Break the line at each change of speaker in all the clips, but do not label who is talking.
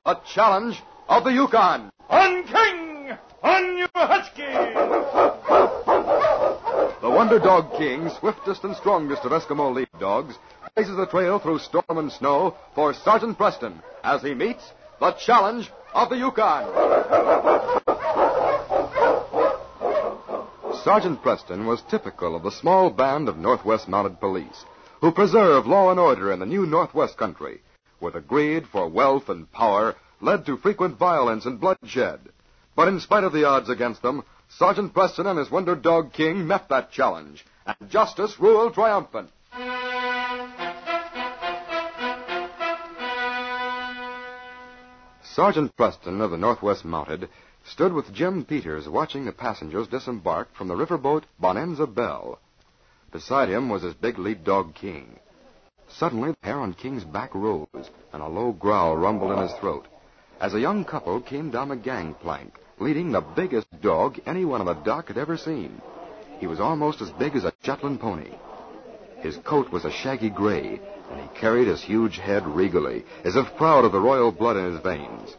the challenge of the Yukon.
On King! On your husky!
The Wonder Dog King, swiftest and strongest of Eskimo lead dogs, blazes the trail through storm and snow for Sergeant Preston as he meets the challenge of the Yukon. Sergeant Preston was typical of the small band of Northwest Mounted Police who preserve law and order in the new Northwest country, where the greed for wealth and power led to frequent violence and bloodshed. But in spite of the odds against them, Sergeant Preston and his Wonder Dog King met that challenge, and justice ruled triumphant. Sergeant Preston of the Northwest Mounted stood with Jim Peters watching the passengers disembark from the riverboat Bonanza Belle. Beside him was his big lead dog King. Suddenly, the hair on King's back rose, and a low growl rumbled in his throat, as a young couple came down the gangplank, leading the biggest dog anyone on the dock had ever seen. He was almost as big as a Shetland pony. His coat was a shaggy gray, and he carried his huge head regally, as if proud of the royal blood in his veins.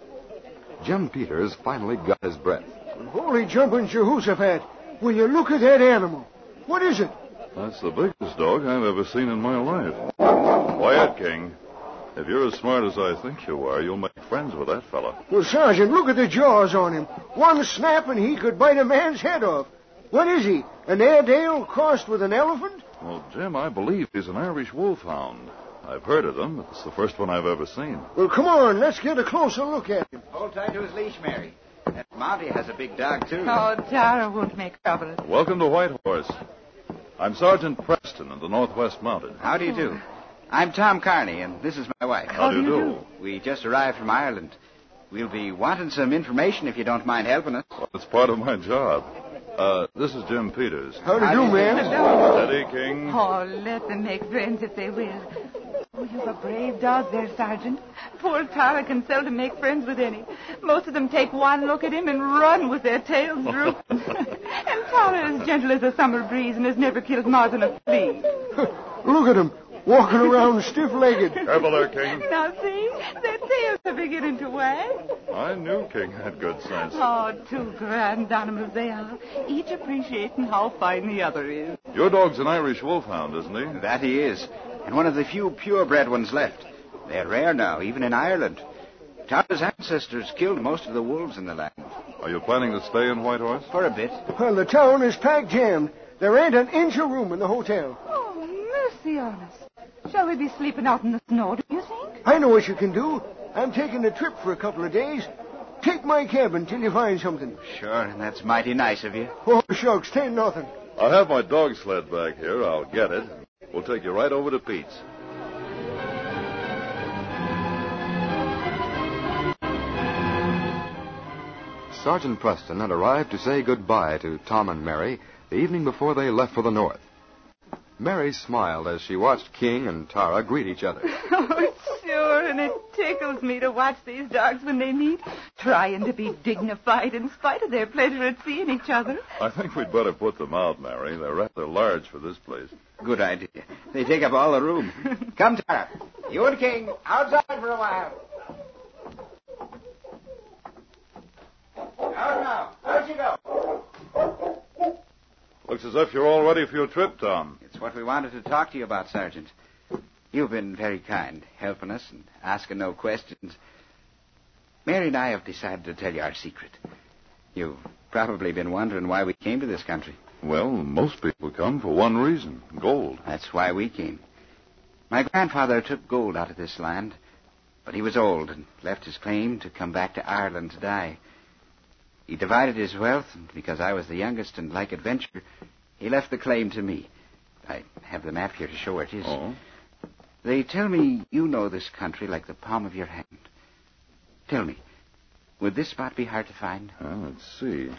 Jim Peters finally got his breath.
Holy jumping Jehoshaphat! Will you look at that animal? What is it?
That's the biggest dog I've ever seen in my life. Quiet, King. If you're as smart as I think you are, you'll make friends with that fella.
Well, Sergeant, look at the jaws on him. One snap and he could bite a man's head off. What is he? An Airedale crossed with an elephant?
Well, Jim, I believe he's an Irish wolfhound. I've heard of them, but it's the first one I've ever seen.
Well, come on. Let's get a closer look at him.
Hold tight to his leash, Mary. That Monty has a big dog, too.
Oh, Tara won't make trouble.
Welcome to Whitehorse. I'm Sergeant Preston of the Northwest Mounted.
How do you do? I'm Tom Carney, and this is my wife.
How do you do?
We just arrived from Ireland. We'll be wanting some information if you don't mind helping us.
Well, it's part of my job. This is Jim Peters.
How do you do, ma'am?
Steady, King.
Oh, let them make friends if they will. Oh, you've a brave dog there, Sergeant. Poor Tara can seldom make friends with any. Most of them take one look at him and run with their tails drooping. And Tara is gentle as a summer breeze and has never killed more than a flea.
Look at him, walking around stiff-legged.
Careful there, King.
Now, see? Their tails are beginning to wag.
I knew King had good sense.
Oh, two grand animals they are, each appreciating how fine the other is.
Your dog's an Irish wolfhound, isn't he?
That he is. And one of the few purebred ones left. They're rare now, even in Ireland. Tara's ancestors killed most of the wolves in the land.
Are you planning to stay in Whitehorse?
For a bit.
Well, the town is packed jammed. There ain't an inch of room in the hotel.
Oh, mercy on us. Shall we be sleeping out in the snow, do you think?
I know what you can do. I'm taking a trip for a couple of days. Take my cabin till you find something.
Sure, and that's mighty nice of you.
Oh, shucks, 10-0.
I have my dog sled back here. I'll get it. We'll take you right over to Pete's.
Sergeant Preston had arrived to say goodbye to Tom and Mary the evening before they left for the north. Mary smiled as she watched King and Tara greet each other.
Oh, sure, and it tickles me to watch these dogs when they meet, trying to be dignified in spite of their pleasure at seeing each other.
I think we'd better put them out, Mary. They're rather large for this place.
Good idea. They take up all the room. Come, Tara. You and King, outside for a while. Out now. Out you go.
Looks as if you're all ready for your trip, Tom.
It's what we wanted to talk to you about, Sergeant. You've been very kind, helping us and asking no questions. Mary and I have decided to tell you our secret. You've probably been wondering why we came to this country.
Well, most people come for one reason, gold.
That's why we came. My grandfather took gold out of this land, but he was old and left his claim to come back to Ireland to die. He divided his wealth, and because I was the youngest and like adventure, he left the claim to me. I have the map here to show where it is.
Oh?
They tell me you know this country like the palm of your hand. Tell me, would this spot be hard to find?
Let's see.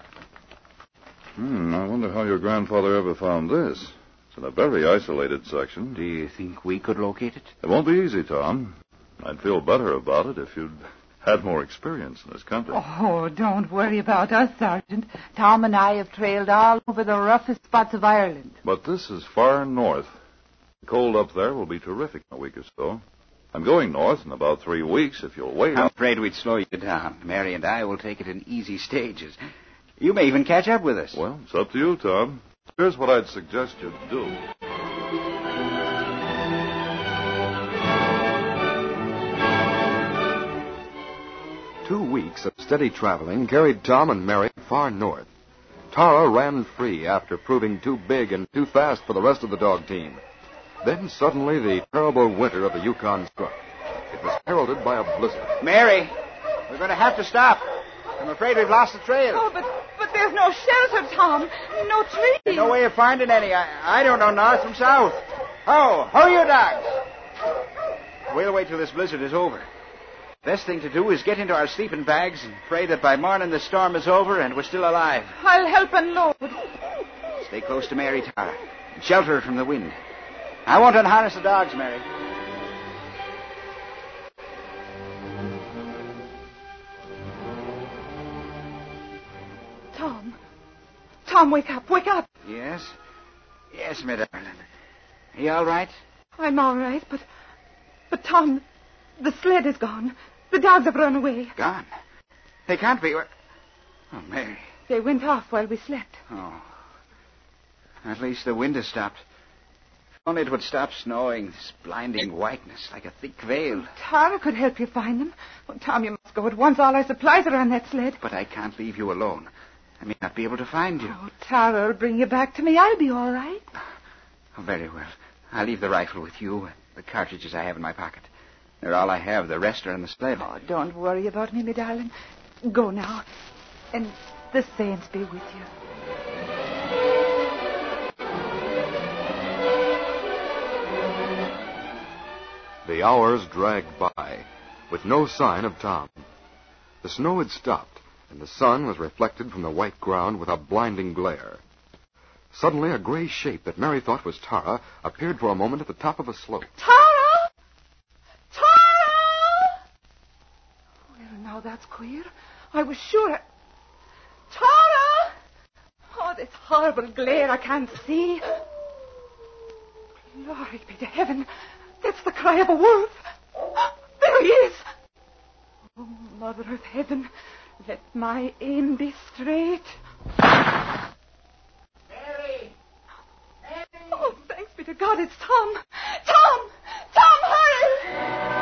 I wonder how your grandfather ever found this. It's in a very isolated section.
Do you think we could locate it?
It won't be easy, Tom. I'd feel better about it if you'd had more experience in this country.
Oh, don't worry about us, Sergeant. Tom and I have trailed all over the roughest spots of Ireland.
But this is far north. The cold up there will be terrific in a week or so. I'm going north in about 3 weeks. If you'll wait,
I'm afraid we'd slow you down. Mary and I will take it in easy stages. You may even catch up with us.
Well, it's up to you, Tom. Here's what I'd suggest you do.
Two weeks of steady traveling carried Tom and Mary far north. Tara ran free after proving too big and too fast for the rest of the dog team. Then suddenly the terrible winter of the Yukon struck. It was heralded by a blizzard.
Mary, we're going to have to stop. I'm afraid we've lost the trail.
Oh, but there's no shelter, Tom. No trees.
There's no way of finding any. I don't know north from south. Ho, you dogs. We'll wait till this blizzard is over. Best thing to do is get into our sleeping bags and pray that by morning the storm is over and we're still alive.
I'll help unload.
Stay close to Mary, Tara, and shelter her from the wind. I won't unharness the dogs, Mary.
Tom, wake up, wake up.
Yes, my darling. Are you all right?
I'm all right, but Tom, the sled is gone. The dogs have run away.
Gone? They can't be. Oh, Mary.
They went off while we slept.
Oh. At least the wind has stopped. If only it would stop snowing, this blinding whiteness like a thick veil.
Tara could help you find them. Oh, Tom, you must go at once. All our supplies are on that sled.
But I can't leave you alone. I may not be able to find you.
Oh, Tara will bring you back to me. I'll be all right.
Oh, very well. I'll leave the rifle with you, the cartridges I have in my pocket. They're all I have. The rest are in the sled.
Oh, don't worry about me, my darling. Go now. And the saints be with you.
The hours dragged by, with no sign of Tom. The snow had stopped, and the sun was reflected from the white ground with a blinding glare. Suddenly, a gray shape that Mary thought was Tara appeared for a moment at the top of a slope.
Tara! Tara! Well, now that's queer. I was sure... Tara! Oh, this horrible glare, I can't see. Glory be to heaven. That's the cry of a wolf. There he is. Oh, Mother of Heaven, let my aim be straight.
Mary!
Oh, thanks be to God, it's Tom. Tom! Tom, hurry!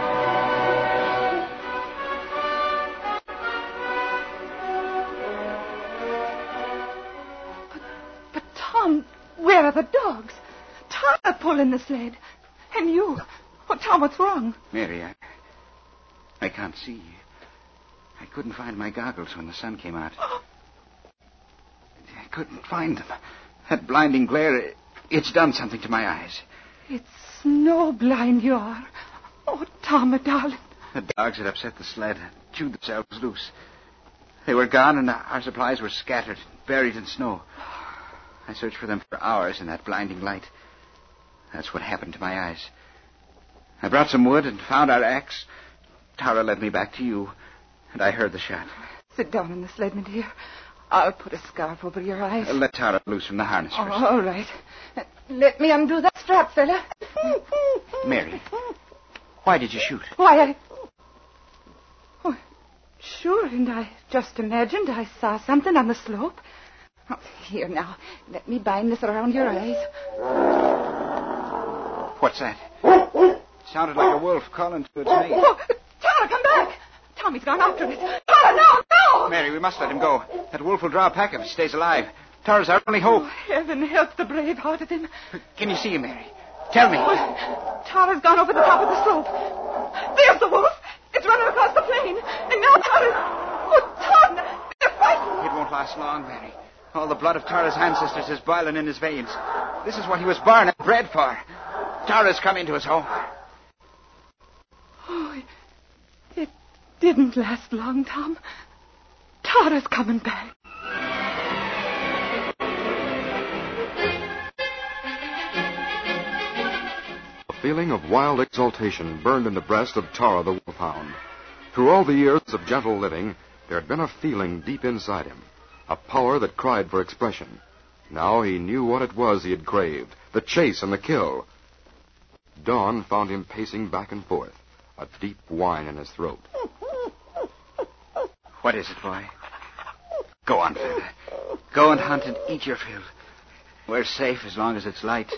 But Tom, where are the dogs? Tara pulling the sled. And you. Oh, Tom, what's wrong?
Mary, I can't see. I couldn't find my goggles when the sun came out. I couldn't find them. That blinding glare, it's done something to my eyes.
It's snowblind you are. Oh, Tom, my darling.
The dogs had upset the sled and chewed themselves loose. They were gone, and our supplies were scattered, buried in snow. I searched for them for hours in that blinding light. That's what happened to my eyes. I brought some wood and found our axe. Tara led me back to you, and I heard the shot.
Sit down in the sled, my dear. I'll put a scarf over your eyes.
Let Tara loose from the harness first.
Oh, all right. Let me undo that strap, fella.
Mary, why did you shoot?
Why, Oh, sure, and I just imagined I saw something on the slope. Oh, here, now, let me bind this around your eyes.
What's that? It sounded like a wolf calling to its mate.
Oh, Tara, come back! Tommy's gone after it. Tara, no!
Mary, we must let him go. That wolf will draw a pack if he stays alive. Tara's our only hope.
Oh, heaven help the brave heart of him.
Can you see him, Mary? Tell me.
Tara's gone over the top of the slope. There's the wolf. It's running across the plain. And now Tara's... Oh, Tom, they're fighting.
It won't last long, Mary. All the blood of Tara's ancestors is boiling in his veins. This is what he was born and bred for. Tara's come into his home.
Oh, it didn't last long, Tom. Tara's coming back.
A feeling of wild exultation burned in the breast of Tara the wolfhound. Through all the years of gentle living, there had been a feeling deep inside him, a power that cried for expression. Now he knew what it was he had craved, the chase and the kill. Dawn found him pacing back and forth, a deep whine in his throat.
What is it, boy? Go on, fella. Go and hunt and eat your fill. We're safe as long as it's light.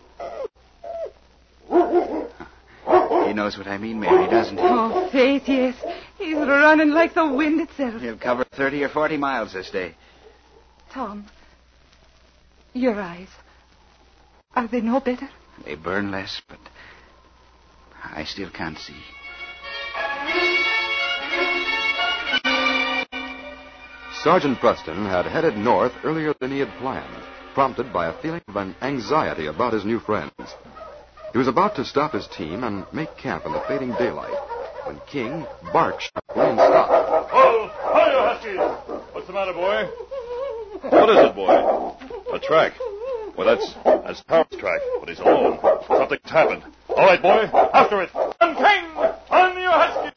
He knows what I mean, Mary, doesn't he?
Oh, faith, yes. He's running like the wind itself.
He'll cover 30 or 40 miles this day.
Tom, your eyes, are they no better?
They burn less, but I still can't see.
Sergeant Preston had headed north earlier than he had planned, prompted by a feeling of anxiety about his new friends. He was about to stop his team and make camp in the fading daylight when King barked sharply and stopped.
Oh, hi, you Husky! What's the matter, boy? What is it, boy? A track. Well, that's Tara's track, but he's alone. Something's happened. All right, boy, after it. On King! On you Husky!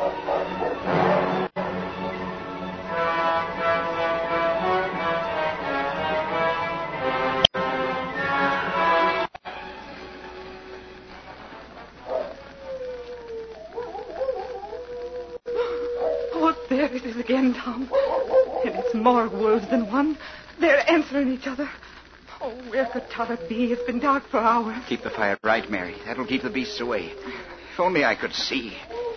There it is again, Tom. And it's more wolves than one. They're answering each other. Oh, where could Tara be? It's been dark for hours.
Keep the fire bright, Mary. That'll keep the beasts away. If only I could see.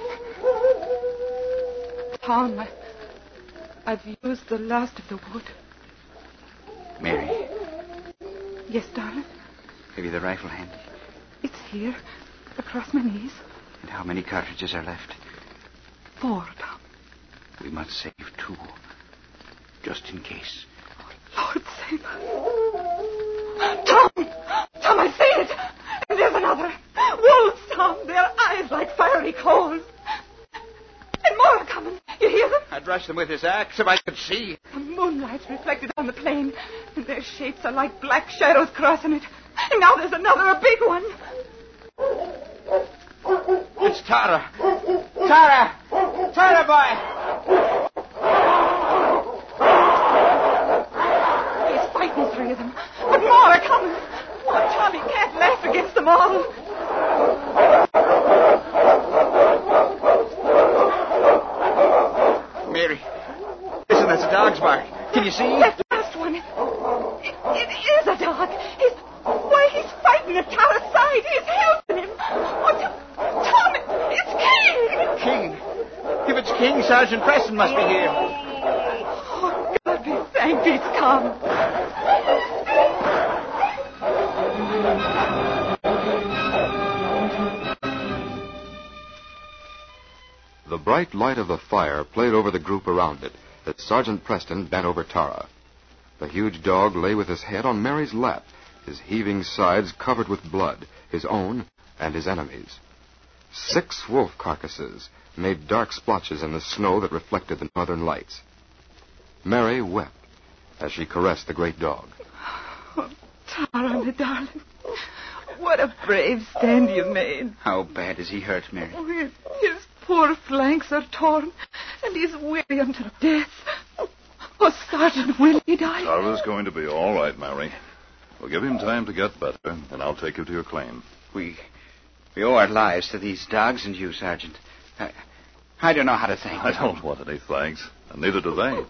Tom, I've used the last of the wood.
Mary,
Yes, darling?
have you the rifle handy?
It's here, across my knees.
And how many cartridges are left?
4, Tom.
We must save 2, just in case.
Lord save us. Tom, I see it. And there's another. Wolves, Tom. Their eyes like fiery coals. And more are coming. You hear them?
I'd rush them with his axe if I could see.
The moonlight's reflected on the plain, and their shapes are like black shadows crossing it. And now there's another, a big one.
It's Tara. Tara! Tara, boy!
He's fighting 3 of them, but more are coming. Oh, Tommy can't laugh against them all.
Mary, listen, that's a dog's bark. Can you see?
That last one, it is a dog. He's fighting at Tara's side. He's helping him. Oh, Tom, it's King.
King. If it's King, Sergeant Preston must be here.
Oh, God be thanked he's come.
The bright light of the fire played over the group around it as Sergeant Preston bent over Tara. The huge dog lay with his head on Mary's lap, his heaving sides covered with blood, his own and his enemies'. 6 wolf carcasses made dark splotches in the snow that reflected the northern lights. Mary wept as she caressed the great dog.
Oh, Tara, my darling. What a brave stand you made.
How bad is he hurt, Mary?
Oh, his poor flanks are torn, and he's weary unto death. Oh, Sergeant, will he die?
Tara's going to be all right, Mary. We'll give him time to get better, and I'll take you to your claim.
We owe our lives to these dogs and you, Sergeant. I don't know how to thank
I
you.
don't want any thanks, and neither do they.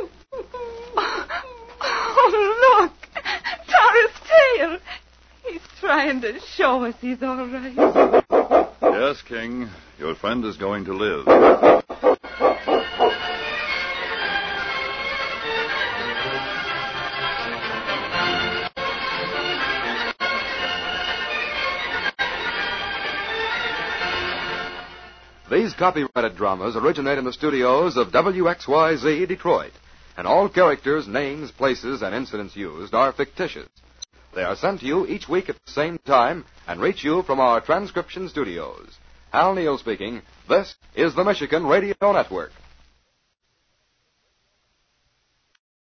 Oh, look! Tara's tail! He's trying to show us he's all right.
Yes, King, your friend is going to live.
These copyrighted dramas originate in the studios of WXYZ Detroit, and all characters, names, places, and incidents used are fictitious. They are sent to you each week at the same time and reach you from our transcription studios. Hal Neal speaking. This is the Michigan Radio Network.